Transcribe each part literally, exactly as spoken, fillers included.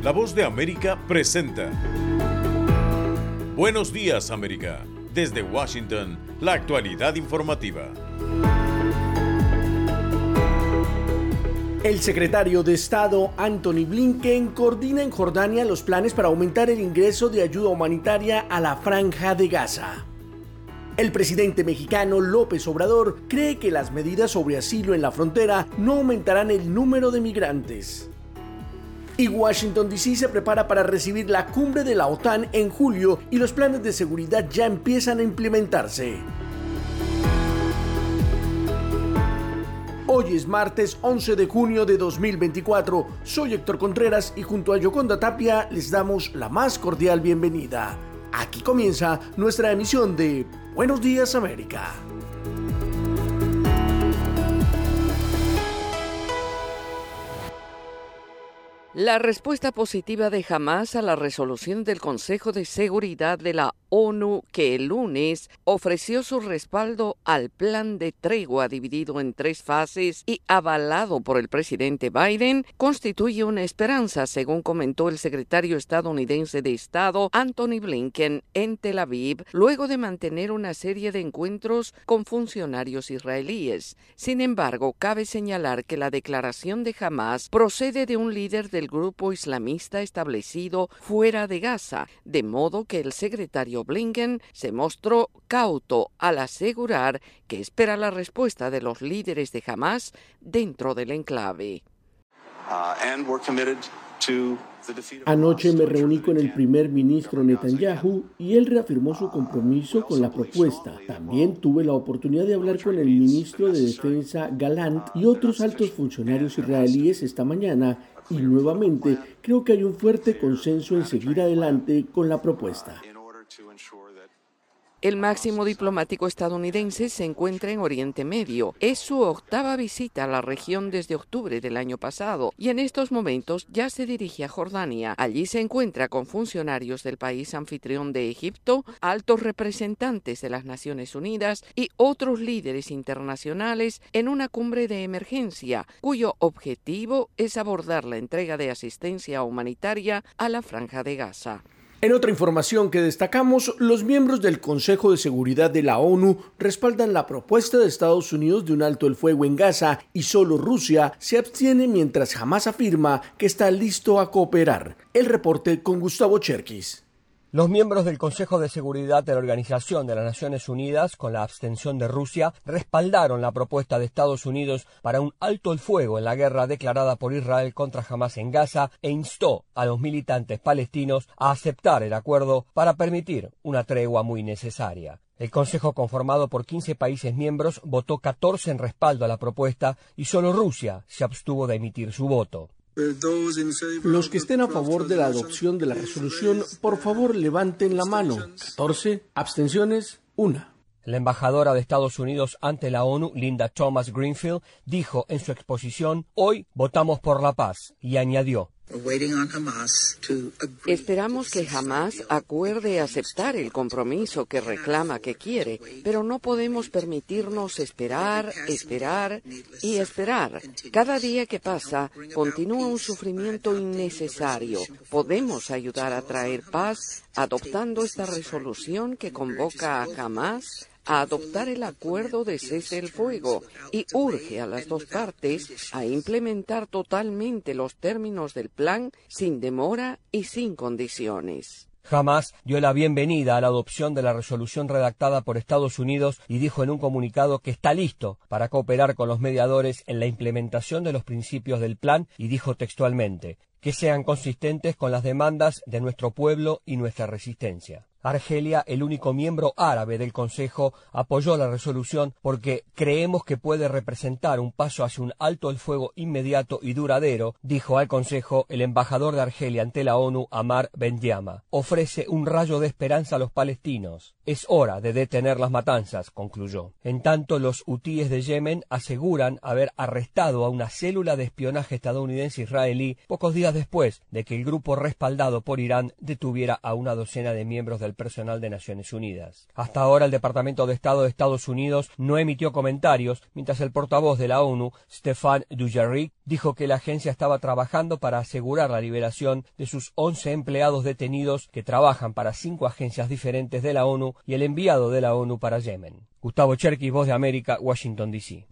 La Voz de América presenta Buenos Días, América. Desde Washington, la actualidad informativa. El secretario de Estado, Antony Blinken, coordina en Jordania los planes para aumentar el ingreso de ayuda humanitaria a la Franja de Gaza. El presidente mexicano López Obrador cree que las medidas sobre asilo en la frontera no aumentarán el número de migrantes. Y Washington D C se prepara para recibir la cumbre de la OTAN en julio y los planes de seguridad ya empiezan a implementarse. Hoy es martes once de junio de dos mil veinticuatro. Soy Héctor Contreras y junto a Yoconda Tapia les damos la más cordial bienvenida. Aquí comienza nuestra emisión de Buenos Días, América. La respuesta positiva de Hamás a la resolución del Consejo de Seguridad de la ONU, que el lunes ofreció su respaldo al plan de tregua dividido en tres fases y avalado por el presidente Biden, constituye una esperanza, según comentó el secretario estadounidense de Estado, Antony Blinken, en Tel Aviv, luego de mantener una serie de encuentros con funcionarios israelíes. Sin embargo, cabe señalar que la declaración de Hamás procede de un líder del grupo islamista establecido fuera de Gaza, de modo que el secretario Blinken se mostró cauto al asegurar que espera la respuesta de los líderes de Hamás dentro del enclave. Anoche me reuní con el primer ministro Netanyahu y él reafirmó su compromiso con la propuesta. También tuve la oportunidad de hablar con el ministro de Defensa Gallant y otros altos funcionarios israelíes esta mañana y nuevamente creo que hay un fuerte consenso en seguir adelante con la propuesta. El máximo diplomático estadounidense se encuentra en Oriente Medio. Es su octava visita a la región desde octubre del año pasado y en estos momentos ya se dirige a Jordania. Allí se encuentra con funcionarios del país anfitrión de Egipto, altos representantes de las Naciones Unidas y otros líderes internacionales en una cumbre de emergencia, cuyo objetivo es abordar la entrega de asistencia humanitaria a la Franja de Gaza. En otra información que destacamos, los miembros del Consejo de Seguridad de la ONU respaldan la propuesta de Estados Unidos de un alto el fuego en Gaza y solo Rusia se abstiene mientras Hamás afirma que está listo a cooperar. El reporte con Gustavo Cherkis. Los miembros del Consejo de Seguridad de la Organización de las Naciones Unidas, con la abstención de Rusia, respaldaron la propuesta de Estados Unidos para un alto el fuego en la guerra declarada por Israel contra Hamás en Gaza e instó a los militantes palestinos a aceptar el acuerdo para permitir una tregua muy necesaria. El Consejo, conformado por quince países miembros, votó catorce en respaldo a la propuesta y solo Rusia se abstuvo de emitir su voto. Los que estén a favor de la adopción de la resolución, por favor levanten la mano. catorce. Abstenciones, una. La embajadora de Estados Unidos ante la ONU, Linda Thomas Greenfield, dijo en su exposición: hoy votamos por la paz, y añadió: esperamos que Hamás acuerde aceptar el compromiso que reclama que quiere, pero no podemos permitirnos esperar, esperar y esperar. Cada día que pasa continúa un sufrimiento innecesario. Podemos ayudar a traer paz adoptando esta resolución que convoca a Hamás a adoptar el acuerdo de cese el fuego y urge a las dos partes a implementar totalmente los términos del plan sin demora y sin condiciones. Hamás dio la bienvenida a la adopción de la resolución redactada por Estados Unidos y dijo en un comunicado que está listo para cooperar con los mediadores en la implementación de los principios del plan y dijo textualmente: que sean consistentes con las demandas de nuestro pueblo y nuestra resistencia. Argelia, el único miembro árabe del Consejo, apoyó la resolución porque creemos que puede representar un paso hacia un alto el fuego inmediato y duradero, dijo al Consejo el embajador de Argelia ante la ONU, Amar Ben-Diama. Ofrece un rayo de esperanza a los palestinos. Es hora de detener las matanzas, concluyó. En tanto, los hutíes de Yemen aseguran haber arrestado a una célula de espionaje estadounidense israelí pocos días después de que el grupo respaldado por Irán detuviera a una docena de miembros del personal de Naciones Unidas. Hasta ahora el Departamento de Estado de Estados Unidos no emitió comentarios, mientras el portavoz de la ONU, Stéphane Dujarric, dijo que la agencia estaba trabajando para asegurar la liberación de sus once empleados detenidos que trabajan para cinco agencias diferentes de la ONU y el enviado de la ONU para Yemen. Gustavo Cherkis, Voz de América, Washington, D C.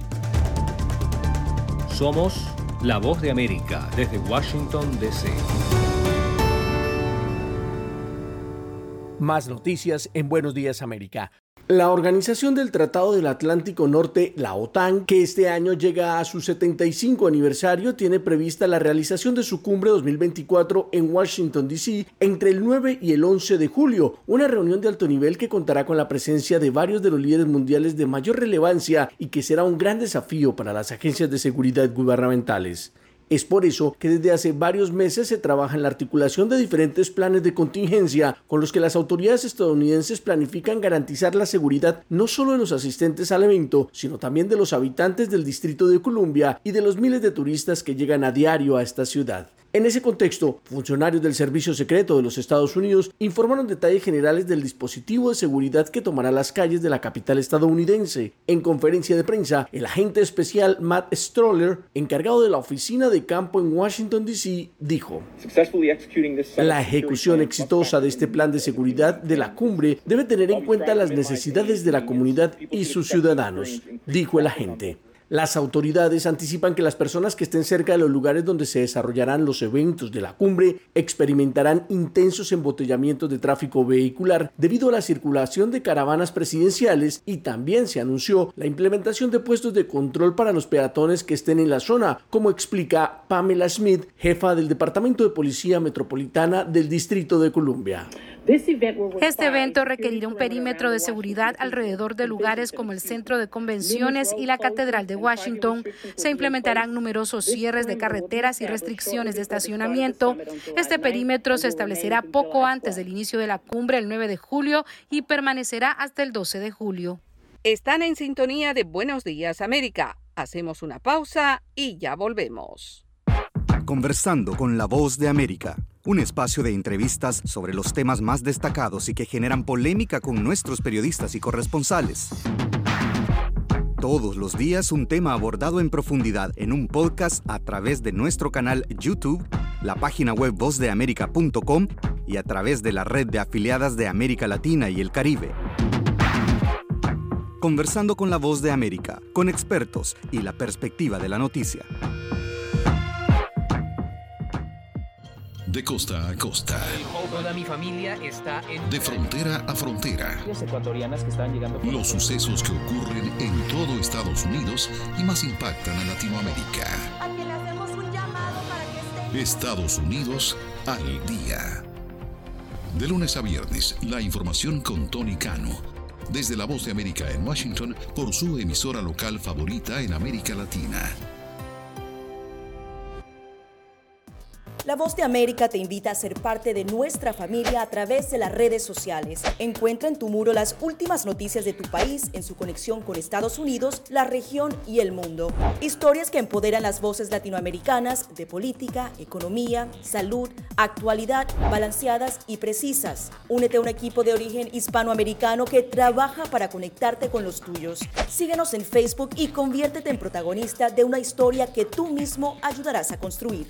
Somos la Voz de América desde Washington, D C. Más noticias en Buenos Días América. La Organización del Tratado del Atlántico Norte, la OTAN, que este año llega a su setenta y cinco aniversario, tiene prevista la realización de su cumbre dos mil veinticuatro en Washington, D C entre el nueve y el once de julio, una reunión de alto nivel que contará con la presencia de varios de los líderes mundiales de mayor relevancia y que será un gran desafío para las agencias de seguridad gubernamentales. Es por eso que desde hace varios meses se trabaja en la articulación de diferentes planes de contingencia con los que las autoridades estadounidenses planifican garantizar la seguridad no solo de los asistentes al evento, sino también de los habitantes del Distrito de Columbia y de los miles de turistas que llegan a diario a esta ciudad. En ese contexto, funcionarios del Servicio Secreto de los Estados Unidos informaron detalles generales del dispositivo de seguridad que tomará las calles de la capital estadounidense. En conferencia de prensa, el agente especial Matt Stoller, encargado de la oficina de campo en Washington, D C, dijo: la ejecución exitosa de este plan de seguridad de la cumbre debe tener en cuenta las necesidades de la comunidad y sus ciudadanos, dijo el agente. Las autoridades anticipan que las personas que estén cerca de los lugares donde se desarrollarán los eventos de la cumbre experimentarán intensos embotellamientos de tráfico vehicular debido a la circulación de caravanas presidenciales, y también se anunció la implementación de puestos de control para los peatones que estén en la zona, como explica Pamela Smith, jefa del Departamento de Policía Metropolitana del Distrito de Columbia. Este evento requerirá un perímetro de seguridad alrededor de lugares como el Centro de Convenciones y la Catedral de Washington. Se implementarán numerosos cierres de carreteras y restricciones de estacionamiento. Este perímetro se establecerá poco antes del inicio de la cumbre el nueve de julio y permanecerá hasta el doce de julio. Están en sintonía de Buenos Días América. Hacemos una pausa y ya volvemos. Conversando con la Voz de América, un espacio de entrevistas sobre los temas más destacados y que generan polémica con nuestros periodistas y corresponsales. Todos los días un tema abordado en profundidad en un podcast a través de nuestro canal YouTube, la página web voz de américa punto com y a través de la red de afiliadas de América Latina y el Caribe. Conversando con la Voz de América, con expertos y la perspectiva de la noticia. De costa a costa. Toda mi familia está en... De frontera a frontera. Ecuatorianas que están llegando por... Los sucesos que ocurren en todo Estados Unidos y más impactan a Latinoamérica. A que le hacemos un llamado para que estén... Estados Unidos al día. De lunes a viernes, la información con Tony Cano. Desde la Voz de América en Washington, por su emisora local favorita en América Latina. La Voz de América te invita a ser parte de nuestra familia a través de las redes sociales. Encuentra en tu muro las últimas noticias de tu país en su conexión con Estados Unidos, la región y el mundo. Historias que empoderan las voces latinoamericanas de política, economía, salud, actualidad, balanceadas y precisas. Únete a un equipo de origen hispanoamericano que trabaja para conectarte con los tuyos. Síguenos en Facebook y conviértete en protagonista de una historia que tú mismo ayudarás a construir.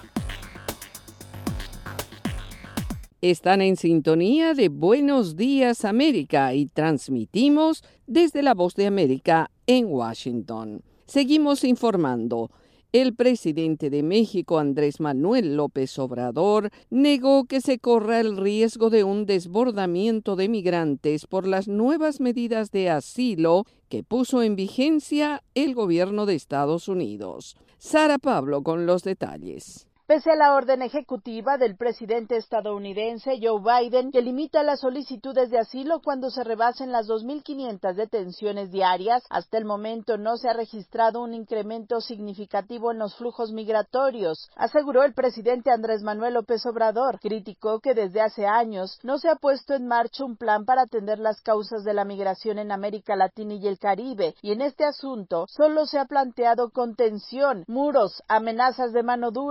Están en sintonía de Buenos Días América y transmitimos desde la Voz de América en Washington. Seguimos informando. El presidente de México, Andrés Manuel López Obrador, negó que se corra el riesgo de un desbordamiento de migrantes por las nuevas medidas de asilo que puso en vigencia el gobierno de Estados Unidos. Sara Pablo con los detalles. Pese a la orden ejecutiva del presidente estadounidense Joe Biden, que limita las solicitudes de asilo cuando se rebasen las dos mil quinientas detenciones diarias, hasta el momento no se ha registrado un incremento significativo en los flujos migratorios, aseguró el presidente Andrés Manuel López Obrador. Criticó que desde hace años no se ha puesto en marcha un plan para atender las causas de la migración en América Latina y el Caribe, y en este asunto solo se ha planteado contención, muros, amenazas de mano dura, militares,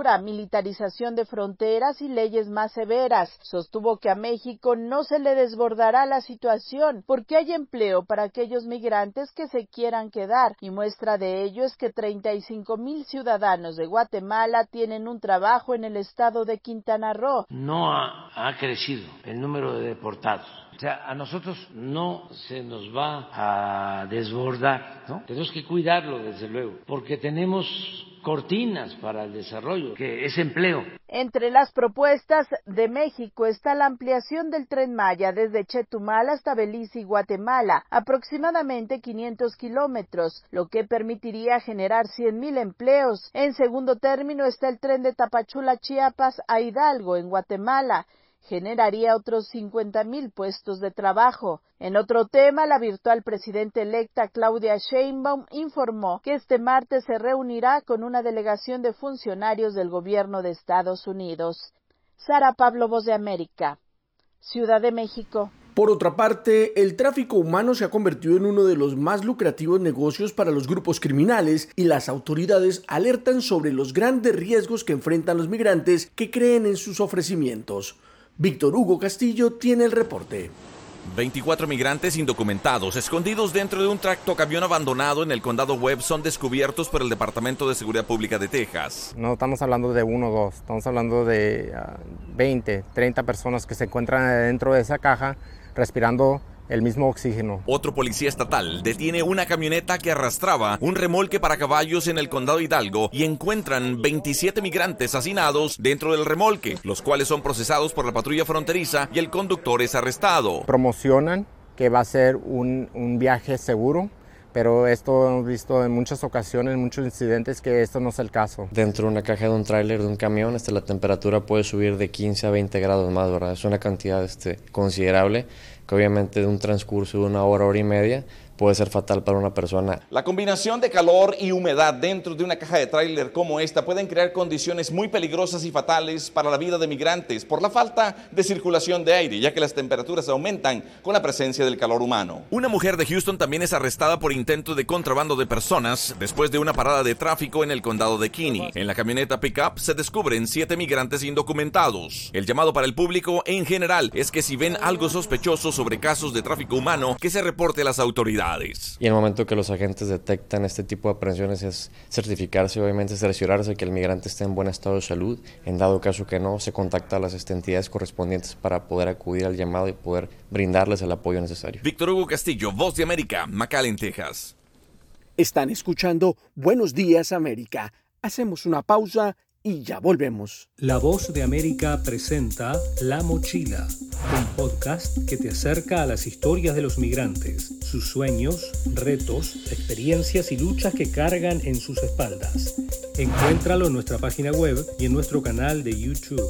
militarización de fronteras y leyes más severas. Sostuvo que a México no se le desbordará la situación porque hay empleo para aquellos migrantes que se quieran quedar, y muestra de ello es que treinta y cinco mil ciudadanos de Guatemala tienen un trabajo en el estado de Quintana Roo. No ha, ha crecido el número de deportados. O sea, a nosotros no se nos va a desbordar, ¿no? Tenemos que cuidarlo, desde luego, porque tenemos cortinas para el desarrollo, que es empleo. Entre las propuestas de México está la ampliación del Tren Maya desde Chetumal hasta Belice y Guatemala, aproximadamente quinientos kilómetros, lo que permitiría generar cien mil empleos. En segundo término está el tren de Tapachula, Chiapas a Hidalgo, en Guatemala. Generaría otros cincuenta mil puestos de trabajo. En otro tema, la virtual presidenta electa Claudia Sheinbaum informó que este martes se reunirá con una delegación de funcionarios del gobierno de Estados Unidos. Sara Pablo, Voz de América, Ciudad de México. Por otra parte, el tráfico humano se ha convertido en uno de los más lucrativos negocios para los grupos criminales y las autoridades alertan sobre los grandes riesgos que enfrentan los migrantes que creen en sus ofrecimientos. Víctor Hugo Castillo tiene el reporte. veinticuatro migrantes indocumentados escondidos dentro de un tractocamión abandonado en el condado Webb son descubiertos por el Departamento de Seguridad Pública de Texas. No estamos hablando de uno o dos, estamos hablando de uh, veinte, treinta personas que se encuentran dentro de esa caja respirando el mismo oxígeno. Otro policía estatal detiene una camioneta que arrastraba un remolque para caballos en el condado Hidalgo y encuentran veintisiete migrantes hacinados dentro del remolque, los cuales son procesados por la patrulla fronteriza y el conductor es arrestado. Promocionan que va a ser un, un viaje seguro, pero esto hemos visto en muchas ocasiones, en muchos incidentes, que esto no es el caso. Dentro de una caja de un tráiler, de un camión, este, la temperatura puede subir de quince a veinte grados más, ¿verdad? Es una cantidad este, considerable, que obviamente de un transcurso de una hora, hora y media, puede ser fatal para una persona. La combinación de calor y humedad dentro de una caja de tráiler como esta pueden crear condiciones muy peligrosas y fatales para la vida de migrantes por la falta de circulación de aire, ya que las temperaturas aumentan con la presencia del calor humano. Una mujer de Houston también es arrestada por intento de contrabando de personas después de una parada de tráfico en el condado de Kinney. En la camioneta pickup se descubren siete migrantes indocumentados. El llamado para el público en general es que si ven algo sospechoso sobre casos de tráfico humano, que se reporte a las autoridades. Y en el momento que los agentes detectan este tipo de aprehensiones es certificarse, obviamente cerciorarse que el migrante esté en buen estado de salud. En dado caso que no, se contacta a las entidades correspondientes para poder acudir al llamado y poder brindarles el apoyo necesario. Víctor Hugo Castillo, Voz de América, McAllen, Texas. Están escuchando Buenos Días América. Hacemos una pausa y ya volvemos. La Voz de América presenta La Mochila, un podcast que te acerca a las historias de los migrantes, sus sueños, retos, experiencias y luchas que cargan en sus espaldas. Encuéntralo en nuestra página web y en nuestro canal de YouTube.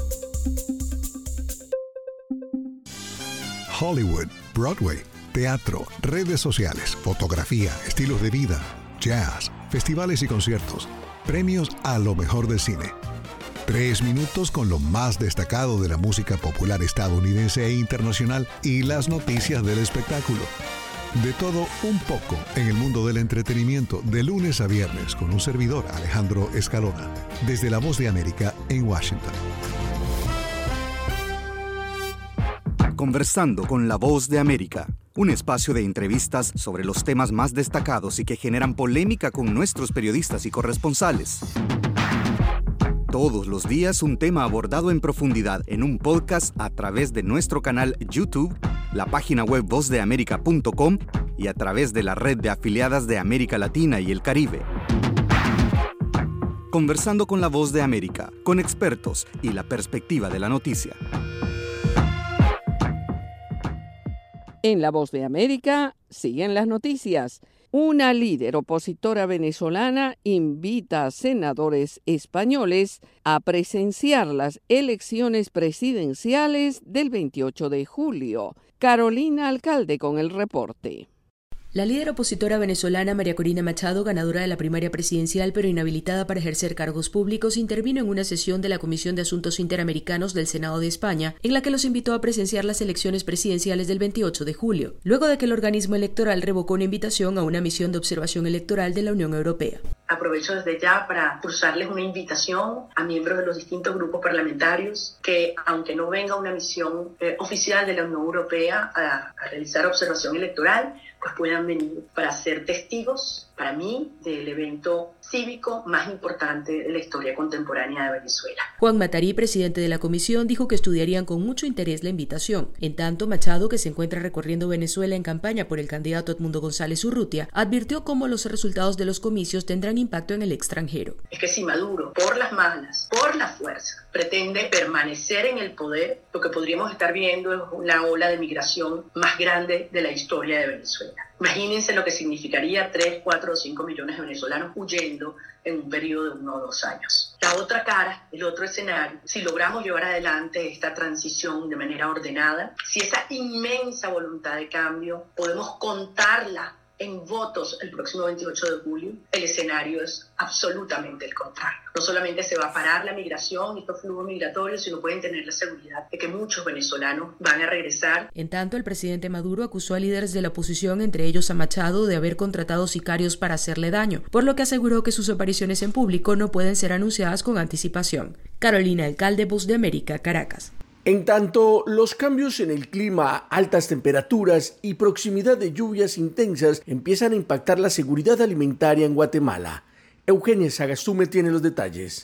Hollywood, Broadway, teatro, redes sociales, fotografía, estilos de vida, jazz, festivales y conciertos. Premios a lo mejor del cine. Tres minutos con lo más destacado de la música popular estadounidense e internacional y las noticias del espectáculo. De todo un poco en el mundo del entretenimiento de lunes a viernes con un servidor, Alejandro Escalona, desde La Voz de América en Washington. Conversando con La Voz de América, un espacio de entrevistas sobre los temas más destacados y que generan polémica con nuestros periodistas y corresponsales. Todos los días un tema abordado en profundidad en un podcast a través de nuestro canal YouTube, la página web voz de américa punto com y a través de la red de afiliadas de América Latina y el Caribe. Conversando con La Voz de América, con expertos y la perspectiva de la noticia. En La Voz de América siguen las noticias. Una líder opositora venezolana invita a senadores españoles a presenciar las elecciones presidenciales del veintiocho de julio. Carolina Alcalde con el reporte. La líder opositora venezolana María Corina Machado, ganadora de la primaria presidencial pero inhabilitada para ejercer cargos públicos, intervino en una sesión de la Comisión de Asuntos Interamericanos del Senado de España, en la que los invitó a presenciar las elecciones presidenciales del veintiocho de julio, luego de que el organismo electoral revocó una invitación a una misión de observación electoral de la Unión Europea. Aprovecho desde ya para cursarles una invitación a miembros de los distintos grupos parlamentarios que, aunque no venga una misión eh, oficial de la Unión Europea a, a realizar observación electoral, pues puedan venir para ser testigos, para mí, del evento cívico más importante de la historia contemporánea de Venezuela. Juan Matarí, presidente de la comisión, dijo que estudiarían con mucho interés la invitación. En tanto, Machado, que se encuentra recorriendo Venezuela en campaña por el candidato Edmundo González Urrutia, advirtió cómo los resultados de los comicios tendrán impacto en el extranjero. Es que si Maduro, por las malas, por la fuerza, pretende permanecer en el poder, lo que podríamos estar viendo es una ola de migración más grande de la historia de Venezuela. Imagínense lo que significaría tres, cuatro o cinco millones de venezolanos huyendo en un periodo de uno o dos años. La otra cara, el otro escenario, si logramos llevar adelante esta transición de manera ordenada, si esa inmensa voluntad de cambio podemos contarla en votos el próximo veintiocho de julio, el escenario es absolutamente el contrario. No solamente se va a parar la migración y estos flujos migratorios, sino pueden tener la seguridad de que muchos venezolanos van a regresar. En tanto, el presidente Maduro acusó a líderes de la oposición, entre ellos a Machado, de haber contratado sicarios para hacerle daño, por lo que aseguró que sus apariciones en público no pueden ser anunciadas con anticipación. Carolina Alcalde, Voz de América, Caracas. En tanto, los cambios en el clima, altas temperaturas y proximidad de lluvias intensas empiezan a impactar la seguridad alimentaria en Guatemala. Eugenia Sagastume tiene los detalles.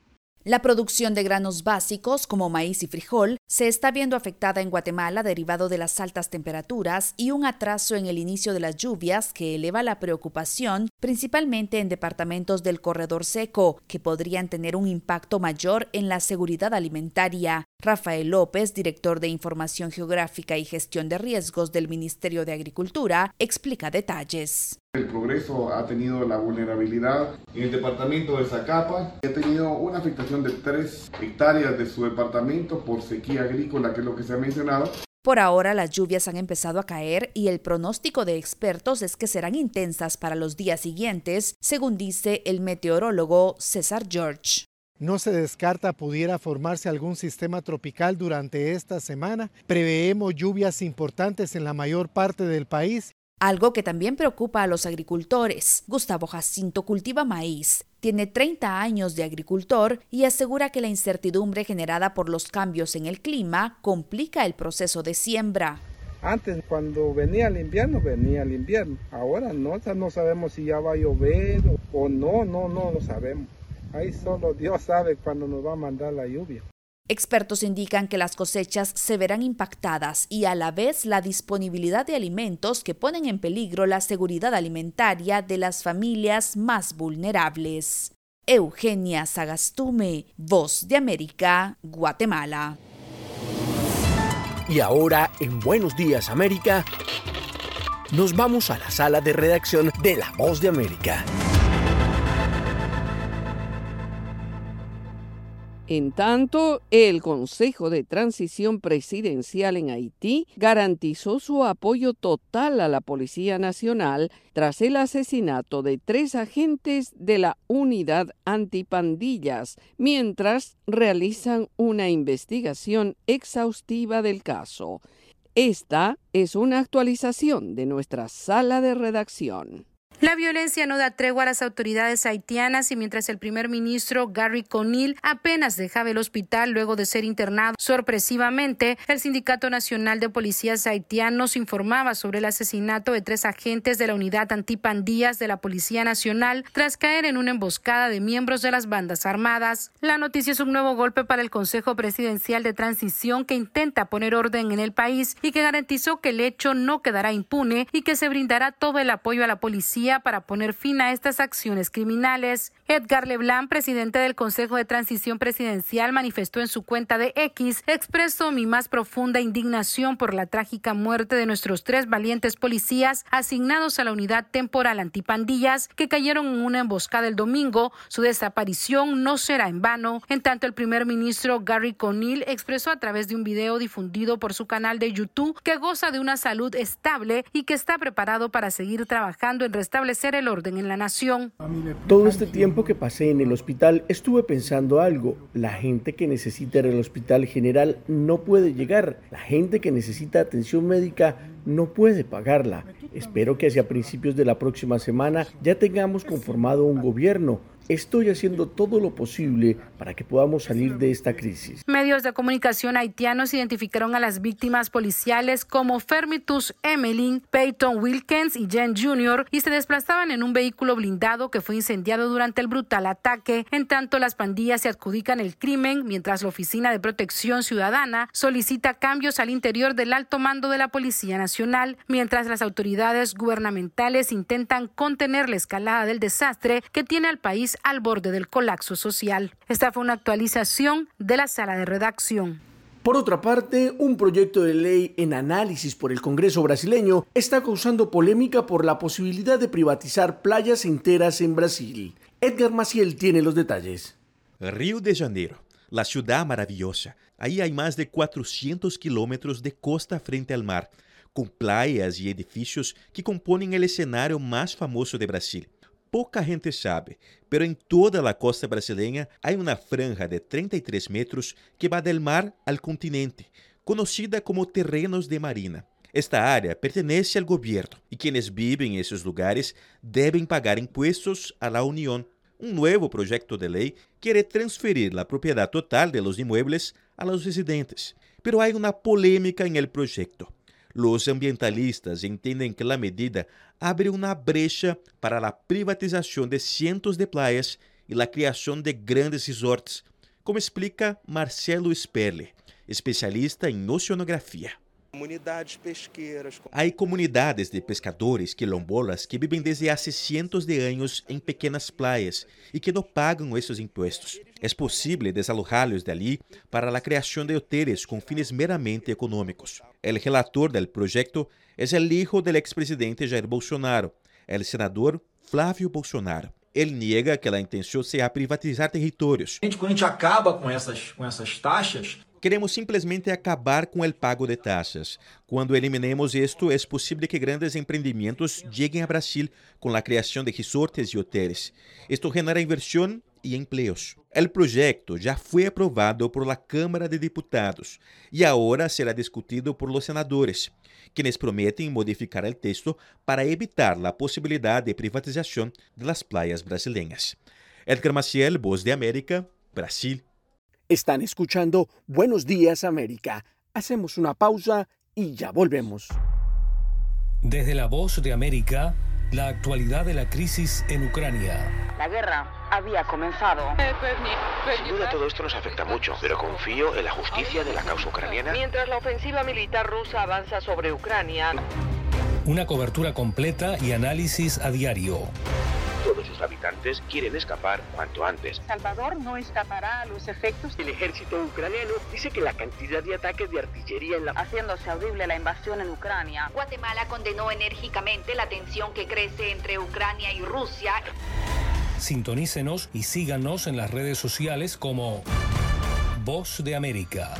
La producción de granos básicos como maíz y frijol se está viendo afectada en Guatemala derivado de las altas temperaturas y un atraso en el inicio de las lluvias que eleva la preocupación, principalmente en departamentos del corredor seco, que podrían tener un impacto mayor en la seguridad alimentaria. Rafael López, director de Información Geográfica y Gestión de Riesgos del Ministerio de Agricultura, explica detalles. El progreso ha tenido la vulnerabilidad en el departamento de Zacapa, ha tenido una afectación de tres hectáreas de su departamento por sequía agrícola, que es lo que se ha mencionado. Por ahora las lluvias han empezado a caer y el pronóstico de expertos es que serán intensas para los días siguientes, según dice el meteorólogo César George. No se descarta pudiera formarse algún sistema tropical durante esta semana. Preveemos lluvias importantes en la mayor parte del país. Algo que también preocupa a los agricultores. Gustavo Jacinto cultiva maíz, tiene treinta años de agricultor y asegura que la incertidumbre generada por los cambios en el clima complica el proceso de siembra. Antes, cuando venía el invierno, venía el invierno. Ahora no, o sea, no sabemos si ya va a llover o no, no, no lo sabemos. Ahí solo Dios sabe cuándo nos va a mandar la lluvia. Expertos indican que las cosechas se verán impactadas y a la vez la disponibilidad de alimentos que ponen en peligro la seguridad alimentaria de las familias más vulnerables. Eugenia Sagastume, Voz de América, Guatemala. Y ahora, en Buenos Días América, nos vamos a la sala de redacción de La Voz de América. En tanto, el Consejo de Transición Presidencial en Haití garantizó su apoyo total a la Policía Nacional tras el asesinato de tres agentes de la Unidad Antipandillas, mientras realizan una investigación exhaustiva del caso. Esta es una actualización de nuestra sala de redacción. La violencia no da tregua a las autoridades haitianas y mientras el primer ministro Gary Conille apenas dejaba el hospital luego de ser internado sorpresivamente, el Sindicato Nacional de Policías Haitianos informaba sobre el asesinato de tres agentes de la Unidad Antipandillas de la Policía Nacional tras caer en una emboscada de miembros de las bandas armadas. La noticia es un nuevo golpe para el Consejo Presidencial de Transición que intenta poner orden en el país y que garantizó que el hecho no quedará impune y que se brindará todo el apoyo a la policía para poner fin a estas acciones criminales. Edgar Leblanc, presidente del Consejo de Transición Presidencial, manifestó en su cuenta de X: expreso mi más profunda indignación por la trágica muerte de nuestros tres valientes policías asignados a la Unidad Temporal Antipandillas que cayeron en una emboscada el domingo. Su desaparición no será en vano. En tanto, el primer ministro Gary Conille expresó a través de un video difundido por su canal de YouTube que goza de una salud estable y que está preparado para seguir trabajando en restablecer el orden en la nación. Todo este tiempo que pasé en el hospital estuve pensando algo. La gente que necesita ir al hospital general no puede llegar. La gente que necesita atención médica no puede pagarla. Espero que hacia principios de la próxima semana ya tengamos conformado un gobierno. Estoy haciendo todo lo posible para que podamos salir de esta crisis. Medios de comunicación haitianos identificaron a las víctimas policiales como Fermitus Emelin, Peyton Wilkins y Jen junior y se desplazaban en un vehículo blindado que fue incendiado durante el brutal ataque. En tanto, las pandillas se adjudican el crimen, mientras la Oficina de Protección Ciudadana solicita cambios al interior del alto mando de la Policía Nacional, mientras las autoridades gubernamentales intentan contener la escalada del desastre que tiene al país al borde del colapso social. Esta fue una actualización de la sala de redacción. Por otra parte, un proyecto de ley en análisis por el Congreso brasileño está causando polémica por la posibilidad de privatizar playas enteras en Brasil. Edgar Maciel tiene los detalles. Río de Janeiro, la ciudad maravillosa. Ahí hay más de cuatrocientos kilómetros de costa frente al mar, con playas y edificios que componen el escenario más famoso de Brasil. Pouca gente sabe, pero en toda la costa brasileña hay una franja de treinta y tres metros que va del mar al continente, conocida como terrenos de marina. Esta área pertenece al gobierno y quienes viven en esos lugares deben pagar impuestos a la Unión. Un nuevo proyecto de ley quiere transferir la propiedad total de los inmuebles a los residentes, pero hay una polémica en el proyecto. Los ambientalistas entienden que la medida abre una brecha para la privatización de cientos de playas y la creación de grandes resorts, como explica Marcelo Sperle, especialista en oceanografía. Hay comunidades de pescadores quilombolas que viven desde hace cientos de años en pequeñas playas y que no pagan esos impuestos. Es posible desalojarlos de allí para la creación de hoteles con fines meramente económicos. El relator del proyecto es el hijo del expresidente Jair Bolsonaro, el senador Flávio Bolsonaro. Ele niega que a intenção seja privatizar territórios. Quando a gente acaba com essas, com essas taxas, queremos simplesmente acabar com o pago de taxas. Quando eliminemos isto, é possível que grandes empreendimentos cheguem a Brasil com a criação de resorts e hotéis. Isto genera inversión e empleos. O projeto já foi aprovado por la Câmara de Diputados e agora será discutido por los senadores, quienes prometen modificar el texto para evitar la posibilidad de privatización de las playas brasileñas. Edgar Maciel, Voz de América, Brasil. Están escuchando Buenos Días América. Hacemos una pausa y ya volvemos. Desde la Voz de América, la actualidad de la crisis en Ucrania. La guerra había comenzado. Sin duda todo esto nos afecta mucho, pero confío en la justicia de la causa ucraniana. Mientras la ofensiva militar rusa avanza sobre Ucrania. Una cobertura completa y análisis a diario. Todos sus habitantes quieren escapar cuanto antes. Salvador no escapará a los efectos. El ejército ucraniano dice que la cantidad de ataques de artillería en la... Haciéndose audible la invasión en Ucrania. Guatemala condenó enérgicamente la tensión que crece entre Ucrania y Rusia. Sintonícenos y síganos en las redes sociales como Voz de América.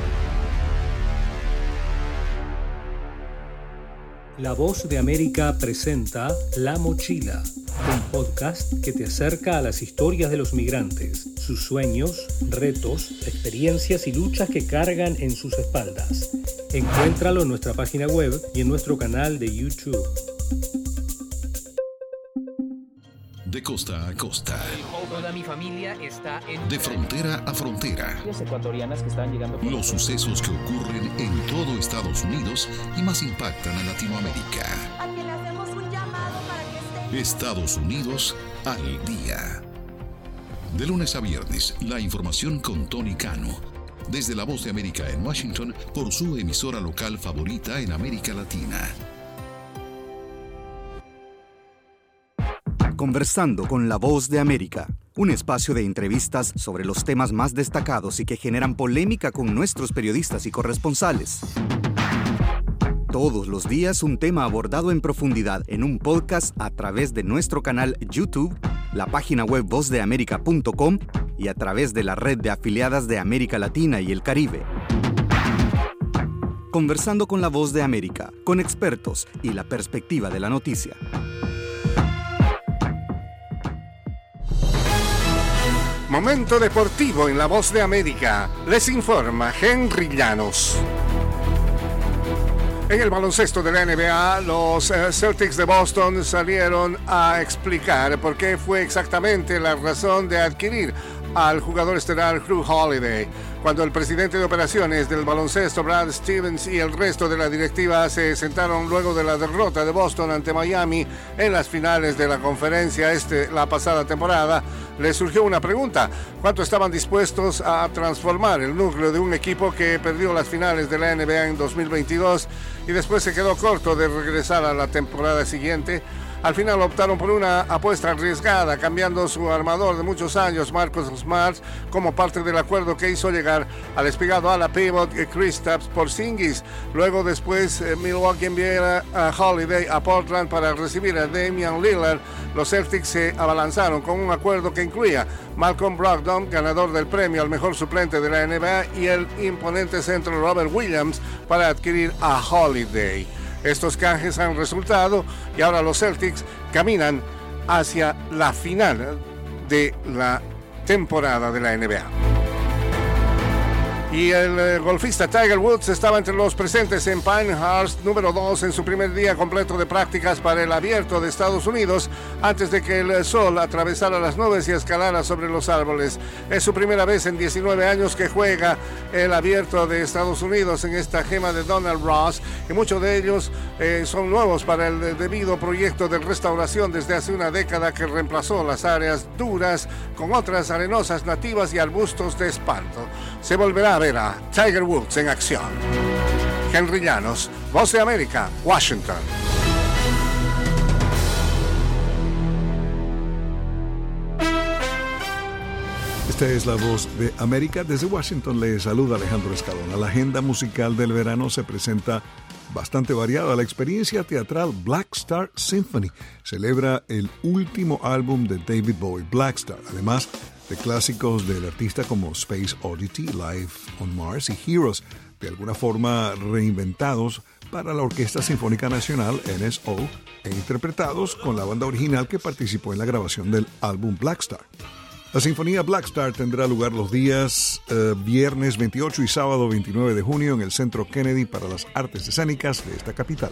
La Voz de América presenta La Mochila, un podcast que te acerca a las historias de los migrantes, sus sueños, retos, experiencias y luchas que cargan en sus espaldas. Encuéntralo en nuestra página web y en nuestro canal de YouTube. De costa a costa. Toda mi familia está en... De frontera a frontera. Ecuatorianas que están llegando... Los sucesos que ocurren en todo Estados Unidos y más impactan a Latinoamérica. A quien le hacemos un llamado para que esté... Estados Unidos al día. De lunes a viernes, la información con Tony Cano. Desde la Voz de América en Washington por su emisora local favorita en América Latina. Conversando con la Voz de América, un espacio de entrevistas sobre los temas más destacados y que generan polémica con nuestros periodistas y corresponsales. Todos los días un tema abordado en profundidad en un podcast a través de nuestro canal YouTube, la página web voz de américa punto com y a través de la red de afiliadas de América Latina y el Caribe. Conversando con la Voz de América, con expertos y la perspectiva de la noticia. Momento deportivo en La Voz de América. Les informa Henry Llanos. En el baloncesto de la N B A, los Celtics de Boston salieron a explicar por qué fue exactamente la razón de adquirir al jugador estelar Jrue Holiday. Cuando el presidente de operaciones del baloncesto, Brad Stevens, y el resto de la directiva se sentaron luego de la derrota de Boston ante Miami en las finales de la conferencia este la pasada temporada, les surgió una pregunta: ¿cuánto estaban dispuestos a transformar el núcleo de un equipo que perdió las finales de la N B A en dos mil veintidós y después se quedó corto de regresar a la temporada siguiente? Al final optaron por una apuesta arriesgada, cambiando su armador de muchos años, Marcus Smart, como parte del acuerdo que hizo llegar al espigado ala pivot Kristaps Porzingis. Luego, después, eh, Milwaukee enviara a Holiday a Portland para recibir a Damian Lillard. Los Celtics se abalanzaron con un acuerdo que incluía Malcolm Brogdon, ganador del premio al mejor suplente de la N B A, y el imponente centro Robert Williams para adquirir a Holiday. Estos canjes han resultado y ahora los Celtics caminan hacia la final de la temporada de la N B A. Y el eh, golfista Tiger Woods estaba entre los presentes en Pinehurst número dos en su primer día completo de prácticas para el Abierto de Estados Unidos, antes de que el sol atravesara las nubes y escalara sobre los árboles. Es su primera vez en diecinueve años que juega el Abierto de Estados Unidos en esta gema de Donald Ross, y muchos de ellos eh, son nuevos para el debido proyecto de restauración desde hace una década que reemplazó las áreas duras con otras arenosas nativas y arbustos de espanto. Se volverá a ver a Tiger Woods en acción. Henry Llanos, Voz de América, Washington. Esta es la Voz de América. Desde Washington le saluda Alejandro Escalona. La agenda musical del verano se presenta bastante variada. La experiencia teatral Black Star Symphony celebra el último álbum de David Bowie, Black Star, además de clásicos del artista como Space Oddity, Life on Mars y Heroes, de alguna forma reinventados para la Orquesta Sinfónica Nacional, N S O, e interpretados con la banda original que participó en la grabación del álbum Black Star. La Sinfonía Black Star tendrá lugar los días eh, viernes veintiocho y sábado veintinueve de junio en el Centro Kennedy para las Artes Escénicas de esta capital.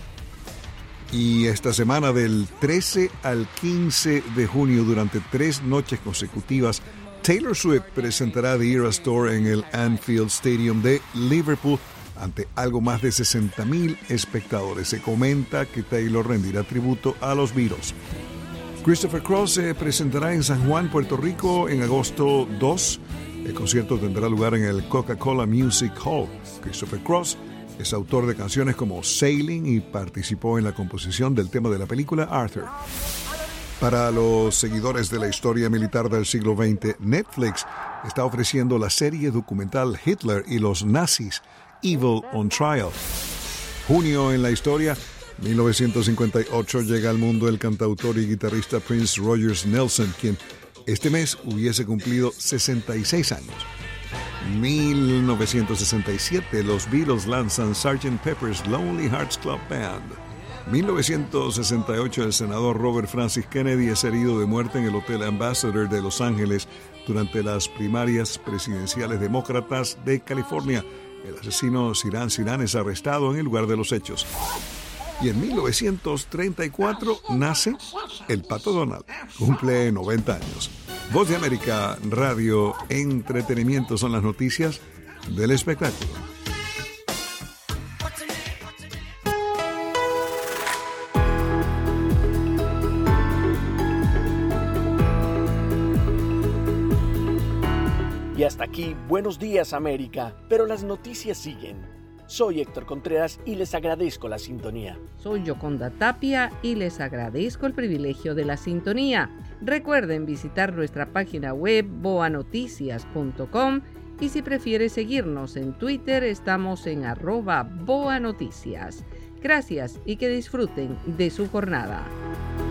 Y esta semana del trece al quince de junio, durante tres noches consecutivas, Taylor Swift presentará The Eras Tour en el Anfield Stadium de Liverpool ante algo más de sesenta mil espectadores. Se comenta que Taylor rendirá tributo a los Beatles. Christopher Cross se presentará en San Juan, Puerto Rico, en agosto dos. El concierto tendrá lugar en el Coca-Cola Music Hall. Christopher Cross es autor de canciones como Sailing y participó en la composición del tema de la película Arthur. Para los seguidores de la historia militar del siglo veinte, Netflix está ofreciendo la serie documental Hitler y los nazis, Evil on Trial. Junio en la historia. mil novecientos cincuenta y ocho llega al mundo el cantautor y guitarrista Prince Rogers Nelson, quien este mes hubiese cumplido sesenta y seis años. mil novecientos sesenta y siete, los Beatles lanzan sergeant Pepper's Lonely Hearts Club Band. mil novecientos sesenta y ocho, el senador Robert Francis Kennedy es herido de muerte en el Hotel Ambassador de Los Ángeles durante las primarias presidenciales demócratas de California. El asesino Sirhan Sirhan es arrestado en el lugar de los hechos. Y en mil novecientos treinta y cuatro nace el Pato Donald. Cumple noventa años. Voz de América, radio, entretenimiento son las noticias del espectáculo. Y hasta aquí, Buenos Días América, pero las noticias siguen. Soy Héctor Contreras y les agradezco la sintonía. Soy Yoconda Tapia y les agradezco el privilegio de la sintonía. Recuerden visitar nuestra página web boa noticias punto com y si prefiere seguirnos en Twitter estamos en arroba boanoticias. Gracias y que disfruten de su jornada.